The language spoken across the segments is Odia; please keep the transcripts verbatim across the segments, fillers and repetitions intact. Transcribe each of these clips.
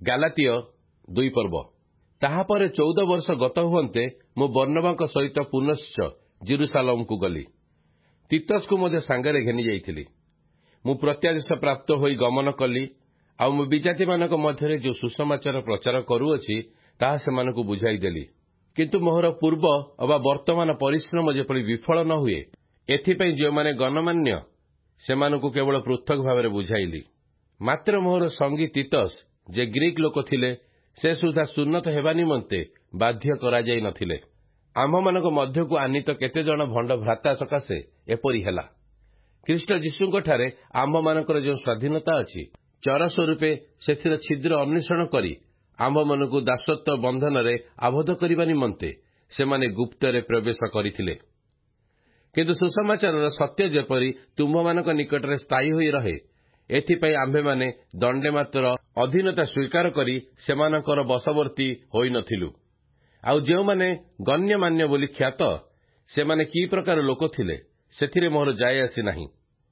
ଗାଲାତୀୟ ଦୁଇ ପର୍ବ। ତାହାପରେ ଚଉଦ ବର୍ଷ ଗତ ହୁଅନ୍ତେ ମୁଁ ବର୍ଣ୍ଣବାଙ୍କ ସହିତ ପୁନଶ୍ଚ ଜେରୁସାଲେମକୁ ଗଲି। ତିତସକୁ ମଧ୍ୟ ସାଙ୍ଗରେ ଘେନି ଯାଇଥିଲି। ମୁଁ ପ୍ରତ୍ୟାଦେଶ ପ୍ରାପ୍ତ ହୋଇ ଗମନ କଲି, ଆଉ ମୁଁ ବିଜାତିମାନଙ୍କ ମଧ୍ୟରେ ଯେଉଁ ସୁସମାଚାର ପ୍ରଚାର କରୁଅଛି ତାହା ସେମାନଙ୍କୁ ବୁଝାଇଦେଲି। କିନ୍ତୁ ମୋହର ପୂର୍ବ ଅବା ବର୍ତ୍ତମାନ ପରିଶ୍ରମ ଯେପରି ବିଫଳ ନ ହୁଏ, ଏଥିପାଇଁ ଯେଉଁମାନେ ଗଣ୍ୟମାନ୍ୟ ସେମାନଙ୍କୁ କେବଳ ପୃଥକ ଭାବରେ ବୁଝାଇଲି। ମାତ୍ର ମୋହର ସଙ୍ଗୀ ତିତସ, ଯେ ଗ୍ରୀକ ଲୋକ ଥିଲେ, ସେ ସୁଦ୍ଧା ସୁନ୍ନତ ହେବା ନିମନ୍ତେ ବାଧ୍ୟ କରାଯାଇ ନ ଥିଲେ। ଆମ୍ଭମାନଙ୍କ ମଧ୍ୟକୁ ଆନୀତ କେତେଜଣ ଭଣ୍ଡ ଭ୍ରାତା ସକାଶେ ଏପରି ହେଲା। ଖ୍ରୀଷ୍ଟ ଯୀଶୁଙ୍କଠାରେ ଆମ୍ଭମାନଙ୍କର ଯେଉଁ ସ୍ୱାଧୀନତା ଅଛି, ଚର ସ୍ୱରୂପେ ସେଥିର ଛିଦ୍ର ଅନ୍ୱେଷଣ କରି ଆମ୍ଭମାନଙ୍କୁ ଦାସତ୍ୱ ବନ୍ଧନରେ ଆବଦ୍ଧ କରିବା ନିମନ୍ତେ ସେମାନେ ଗୁପ୍ତରେ ପ୍ରବେଶ କରିଥିଲେ। କିନ୍ତୁ ସୁସମାଚାରର ସତ୍ୟ ଯେପରି ତୁମ୍ଭମାନଙ୍କ ନିକଟରେ ସ୍ଥାୟୀ ହୋଇ ରହେ, ଏଥିପାଇଁ ଆମ୍ଭେମାନେ ଦଣ୍ଡେ ମାତ୍ର ଅଧୀନତା ସ୍ୱୀକାର କରି ସେମାନଙ୍କର ବଶବର୍ତ୍ତୀ ହୋଇନଥିଲୁ। ଆଉ ଯେଉଁମାନେ ଗଣ୍ୟମାନ୍ୟ ବୋଲି ଖ୍ୟାତ, ସେମାନେ କି ପ୍ରକାର ଲୋକ ଥିଲେ ସେଥିରେ ମୋହର ଯାଏ ଆସି ନାହିଁ।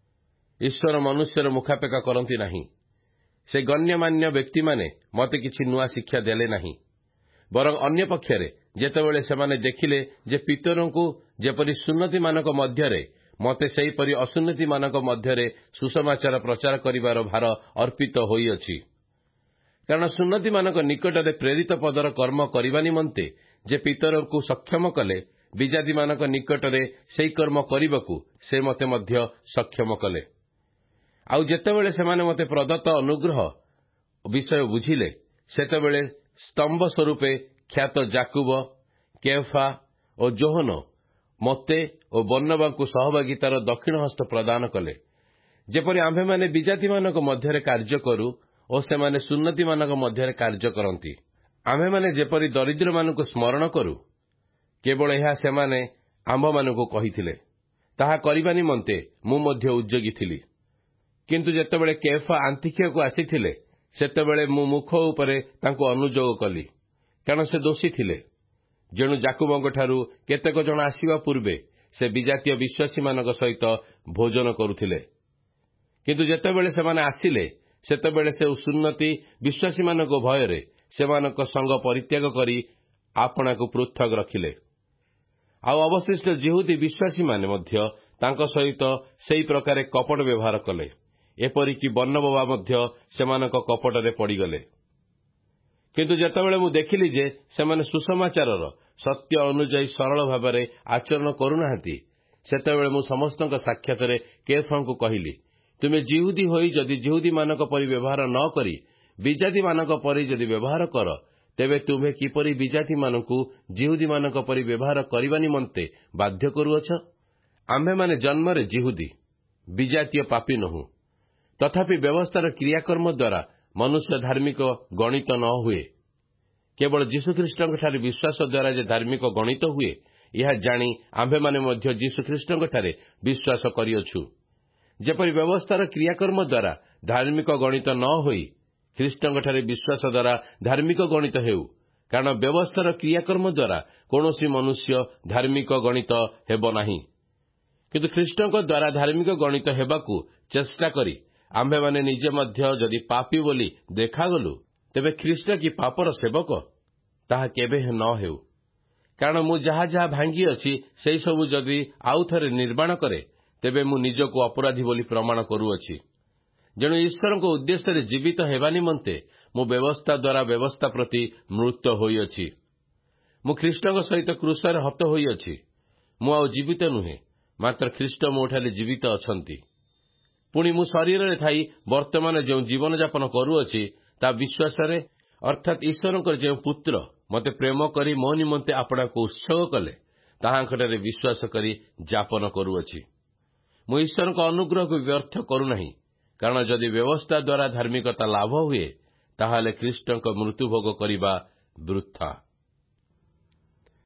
ଈଶ୍ୱର ମନୁଷ୍ୟର ମୁଖାପେକ୍ଷା କରନ୍ତି ନାହିଁ। ସେ ଗଣ୍ୟମାନ୍ୟ ବ୍ୟକ୍ତିମାନେ ମୋତେ କିଛି ନୂଆ ଶିକ୍ଷା ଦେଲେ ନାହିଁ। ବରଂ ଅନ୍ୟ ପକ୍ଷରେ ଯେତେବେଳେ ସେମାନେ ଦେଖିଲେ ଯେ ପିତରଙ୍କୁ ଯେପରି ସୁନ୍ନତିମାନଙ୍କ ମଧ୍ୟରେ, ମୋତେ ସେହିପରି ଅସୁନ୍ନତିମାନଙ୍କ ମଧ୍ୟରେ ସୁସମାଚାର ପ୍ରଚାର କରିବାର ଭାର ଅର୍ପିତ ହୋଇଅଛି। କାରଣ ସୁନ୍ନତିମାନଙ୍କ ନିକଟରେ ପ୍ରେରିତ ପଦର କର୍ମ କରିବା ନିମନ୍ତେ ଯେ ପିତରଙ୍କୁ ସକ୍ଷମ କଲେ, ବିଜାତିମାନଙ୍କ ନିକଟରେ ସେହି କର୍ମ କରିବାକୁ ସେ ମୋତେ ମଧ୍ୟ ସକ୍ଷମ କଲେ। ଆଉ ଯେତେବେଳେ ସେମାନେ ମୋତେ ପ୍ରଦତ୍ତ ଅନୁଗ୍ରହ ବିଷୟ ବୁଝିଲେ, ସେତେବେଳେ ସ୍ତମ୍ଭ ସ୍ୱରୂପେ ଖ୍ୟାତ ଯାକୁବ, କେଫା ଓ ଯୋହନ ମୋତେ ଓ ବର୍ଣ୍ଣବାଙ୍କୁ ସହଭାଗିତାର ଦକ୍ଷିଣ ହସ୍ତ ପ୍ରଦାନ କଲେ, ଯେପରି ଆମ୍ଭେମାନେ ବିଜାତିମାନଙ୍କ ମଧ୍ୟରେ କାର୍ଯ୍ୟ କରୁ ଓ ସେମାନେ ସୁନ୍ନତିମାନଙ୍କ ମଧ୍ୟରେ କାର୍ଯ୍ୟ କରନ୍ତି। ଆମ୍ଭେମାନେ ଯେପରି ଦରିଦ୍ରମାନଙ୍କୁ ସ୍ମରଣ କରୁ, କେବଳ ଏହା ସେମାନେ ଆମ୍ଭମାନଙ୍କୁ କହିଥିଲେ। ତାହା କରିବା ନିମନ୍ତେ ମୁଁ ମଧ୍ୟ ଉଦ୍ଯୋଗୀ ଥିଲି। କିନ୍ତୁ ଯେତେବେଳେ କେଫା ଆନ୍ତିଖିୟକୁ ଆସିଥିଲେ, ସେତେବେଳେ ମୁଁ ମୁଖ ଉପରେ ତାଙ୍କୁ ଅନୁଯୋଗ କଲି, କାରଣ ସେ ଦୋଷୀ ଥିଲେ। ଯେଣୁ ଯାକୁବଙ୍କଠାରୁ କେତେକ ଜଣ ଆସିବା ପୂର୍ବେ ସେ ବିଜାତୀୟ ବିଶ୍ୱାସୀମାନଙ୍କ ସହିତ ଭୋଜନ କରୁଥିଲେ। କିନ୍ତୁ ଯେତେବେଳେ ସେମାନେ ଆସିଲେ, ସେତେବେଳେ ସେ ସୁନ୍ନତି ବିଶ୍ୱାସୀମାନଙ୍କ ଭୟରେ ସେମାନଙ୍କ ସଙ୍ଗ ପରିତ୍ୟାଗ କରି ଆପଣାକୁ ପୃଥକ ରଖିଲେ। ଆଉ ଅବଶିଷ୍ଟ ଯିହୁଦୀ ବିଶ୍ୱାସୀମାନେ ମଧ୍ୟ ତାଙ୍କ ସହିତ ସେହି ପ୍ରକାରେ କପଟ ବ୍ୟବହାର କଲେ। ଏପରିକି ବର୍ଣ୍ଣବା ମଧ୍ୟ ସେମାନଙ୍କ କପଟରେ ପଡ଼ିଗଲେ। କିନ୍ତୁ ଯେତେବେଳେ ମୁଁ ଦେଖିଲି ଯେ ସେମାନେ ସୁସମାଚାରର ସତ୍ୟ ଅନୁଯାୟୀ ସରଳ ଭାବରେ ଆଚରଣ କରୁନାହାନ୍ତି, ସେତେବେଳେ ମୁଁ ସମସ୍ତଙ୍କ ସାକ୍ଷାତରେ କେଫାଙ୍କୁ କହିଲି, ତୁମେ ଯିହୁଦୀ ହୋଇ ଯଦି ଯିହୁଦୀମାନଙ୍କ ପରି ବ୍ୟବହାର ନ କରି ବିଜାତିମାନଙ୍କ ପରି ଯଦି ବ୍ୟବହାର କର, ତେବେ ତୁମ୍ଭେ କିପରି ବିଜାତିମାନଙ୍କୁ ଯିହୁଦୀମାନଙ୍କ ପରି ବ୍ୟବହାର କରିବା ନିମନ୍ତେ ବାଧ୍ୟ କରୁଅଛ? ଆମ୍ଭେମାନେ ଜନ୍ମରେ ଯିହୁଦୀ, ବିଜାତୀୟ ପାପୀ ନୋହୁଁ। ତଥାପି ବ୍ୟବସ୍ଥାର କ୍ରିୟାକର୍ମ ଦ୍ୱାରା ମନୁଷ୍ୟ ଧାର୍ମିକ ଗଣିତ ନ ହୁଏ। କେବଳ ଯୀଶୁଖ୍ରୀଷ୍ଟଙ୍କଠାରେ ବିଶ୍ୱାସ ଦ୍ୱାରା ଯେ ଧାର୍ମିକ ଗଣିତ ହୁଏ, ଏହା ଜାଣି ଆମ୍ଭେମାନେ ମଧ୍ୟ ଯୀଶୁଖ୍ରୀଷ୍ଟଙ୍କଠାରେ ବିଶ୍ୱାସ କରିଅଛୁ। ଯେପରି ବ୍ୟବସ୍ଥାର କ୍ରିୟାକର୍ମ ଦ୍ୱାରା ଧାର୍ମିକ ଗଣିତ ନ ହୋଇ ଖ୍ରୀଷ୍ଟଙ୍କଠାରେ ବିଶ୍ୱାସ ଦ୍ୱାରା ଧାର୍ମିକ ଗଣିତ ହେଉ। କାରଣ ବ୍ୟବସ୍ଥାର କ୍ରିୟାକର୍ମ ଦ୍ୱାରା କୌଣସି ମନୁଷ୍ୟ ଧାର୍ମିକ ଗଣିତ ହେବ ନାହିଁ। କିନ୍ତୁ ଖ୍ରୀଷ୍ଟଙ୍କ ଦ୍ୱାରା ଧାର୍ମିକ ଗଣିତ ହେବାକୁ ଚେଷ୍ଟା କରି ଆମ୍ଭେମାନେ ନିଜେ ମଧ୍ୟ ଯଦି ପାପୀ ବୋଲି ଦେଖାଗଲୁ, ତେବେ ଖ୍ରୀଷ୍ଟ କି ପାପର ସେବକ? ତାହା କେବେ ନ ହେଉ। କାରଣ ମୁଁ ଯାହା ଯାହା ଭାଙ୍ଗିଅଛି, ସେହିସବୁ ଯଦି ଆଉ ଥରେ ନିର୍ମାଣ କରେ, ତେବେ ମୁଁ ନିଜକୁ ଅପରାଧୀ ବୋଲି ପ୍ରମାଣ କରୁଅଛି। ଯେଣୁ ଈଶ୍ୱରଙ୍କ ଉଦ୍ଦେଶ୍ୟରେ ଜୀବିତ ହେବା ନିମନ୍ତେ ମୁଁ ବ୍ୟବସ୍ଥା ଦ୍ୱାରା ବ୍ୟବସ୍ଥା ପ୍ରତି ମୃତ ହୋଇଅଛି। ମୁଁ ଖ୍ରୀଷ୍ଟଙ୍କ ସହିତ କ୍ରୁଶରେ ହତ ହୋଇଅଛି। ମୁଁ ଆଉ ଜୀବିତ ନୁହେଁ, ମାତ୍ର ଖ୍ରୀଷ୍ଟ ମୋଠାରେ ଜୀବିତ ଅଛନ୍ତି। ପୁଣି ମୁଁ ଶରୀରରେ ଥାଇ ବର୍ତ୍ତମାନ ଯେଉଁ ଜୀବନଯାପନ କରୁଅଛି, ତାହା ବିଶ୍ୱାସରେ, ଅର୍ଥାତ୍ ଈଶ୍ୱରଙ୍କର ଯେଉଁ ପୁତ୍ର ମୋତେ ପ୍ରେମ କରି ମୋ ନିମନ୍ତେ ଆପଣାକୁ ଉତ୍ସର୍ଗ କଲେ, ତାହାଙ୍କଠାରେ ବିଶ୍ୱାସ କରି ଯାପନ କରୁଅଛି। ମୁଁ ଈଶ୍ୱରଙ୍କ ଅନୁଗ୍ରହକୁ ବ୍ୟର୍ଥ କରୁନାହିଁ। କାରଣ ଯଦି ବ୍ୟବସ୍ଥା ଦ୍ୱାରା ଧାର୍ମିକତା ଲାଭ ହୁଏ, ତାହେଲେ ଖ୍ରୀଷ୍ଟଙ୍କ ମୃତ୍ୟୁଭୋଗ କରିବା ବୃଥା।